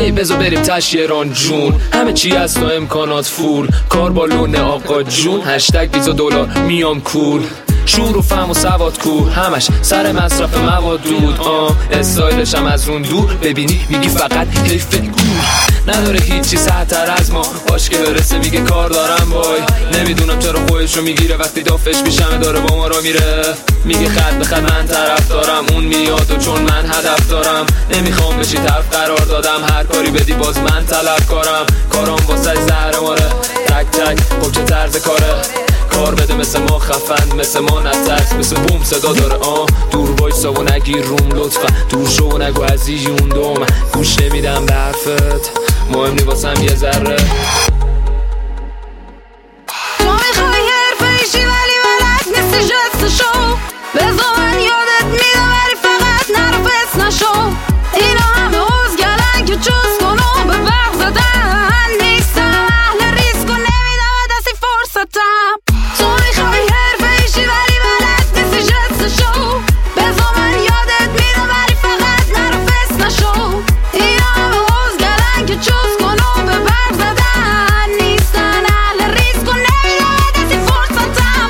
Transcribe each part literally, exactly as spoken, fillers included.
هی بزا بریم تشیران جون، همه چی از تو امکانات فول، کار با لونه آقا جون، هشتگ ویزا دلار میام کول، شور و فهم و سواد کو، همش سر مصرف مواد دود. آه استایلش هم از اون دور، ببینی میگی فقط حیف گور، نداره هیچی سهتر از ما، باش که برسه میگه کار دارم وای. نمیدونم چرا خودشو میگیره وقتی دافش میشمه داره با ما را میره، میگه خط به خط من طرف دارم، اون میاد و چون من هدف دارم، نمیخوام بشی طرف قرار دادم، هر کاری بدی باز من طلبکارم، کارام واسه زهر ماره، تک تک خب چه طرز کاره، کار بده مثل ما خفن، مثل ما نترس، مثل بوم صدا داره. آه دور وایسا و نگیر روم لطفا، دور شو و نگو از یون دوم، گوش نمیدم به حرفت، مهم نی واسم یه ذره. تو میخوای حرفه ایشی ولی بلد نیستی جستشو، بذار من یادت میدم ولی فقط نرو فس نشو، اینا همه حوزگلن که چوز کن و به برق زدن، نیستم اهل ریسک و نمیدم دستی فرصتم. تو میخوای حرفه ایشی ولی بلد نیستی جستشو، بذار من یادت میدم ولی فقط نرو فس نشو، اینا همه حوزگلن که چوز کن و به برق زدن، نیستن اهل ریسک و نمیدم دستی فرصتم.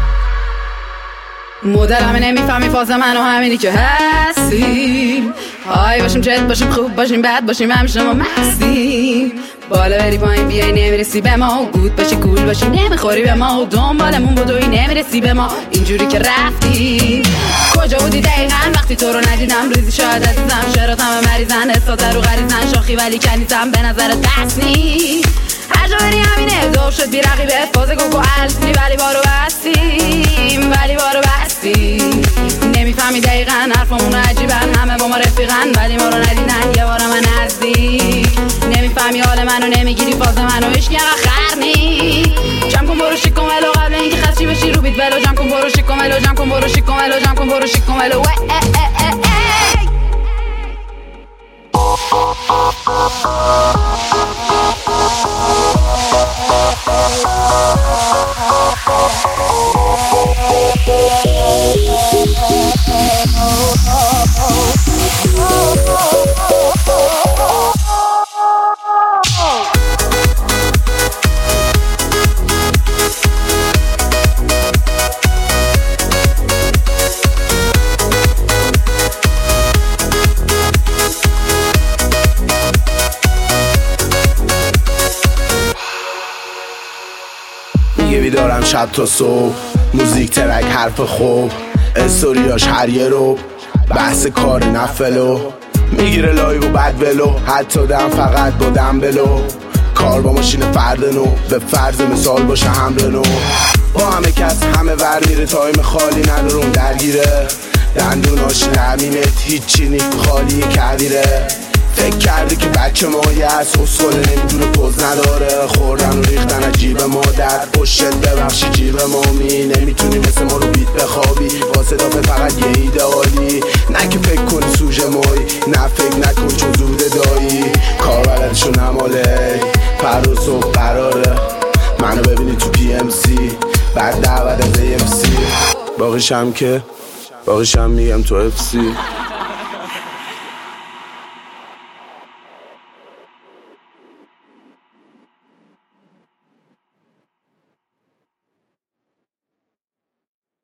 مدلمه نمیفهمی فاز منو همینی که هستیم، های باشیم چت باشیم خوب باشیم بد باشیم همیشه ما مستیم، بالا بری پایین بیای نمیرسی به ما، گود باشی کول باشی نمیخوری به ما، دنبالمون بدوی نمیرسی به ما، اینجوری که رفتیم. کجا بودی دقیقا وقتی تو رو ندیدم، ریزی شاید عزیزم شرات همه مریضن، احساس رو غریزن، شاخی ولی کنیزم به نظرت بس نی، هر جا بری همینه دور شد بی رقیبت، فاز گوگو الفنی ولی بارو بستیم، ولی بارو بستیم. نمیفهمی دقیقا حرفمون عجیبن، همه با ما رفیقن ولی ما رو ندیدن یه بار من نزدیک، نمیفهمی حال منو نمیگیری فاز منو عشق یه خرنی، جمع کن برو شیک کن ولو قبل اینکه خسچی بشی رو بیت ولو، جمع کن برو شیک کن ولو، جمع کن برو شیک کن ولو، جمع کن برو شیک کن ولو. میگه بیدارم شب تا صبح، موزیک ترک حرف خوب، استوریاش هر یه رو بحث کار نفلو، میگیره لایو و بد ولو، حتی دم فقط با دنبلو، کار با ماشین فرد نو، به فرض مثال باشه حمل نو، با همه کس همه ور میره، تایم خالی ندارم درگیره، دندوناش نمینت هیچی نی خالی کبیره، فکر کرده که بچه مایه از اصخاله نمیدونه پوز نداره، خوردن و ریختن از جیب مادر، پشت ببخشی جیب مامی، نمیتونی مثل ما رو بیت بخوابی، واسه دافه فقط یه ایدئالی، نه که فکر کنی سوژه مایی، نه فکر نکن چون زوده دایی، کار بلدشو نماله، فردا صبح قراره منو ببینی تو پی ام سی، بعد دعوت از ای اف سی، باقیشم که باقیشم میگم تو اف سی.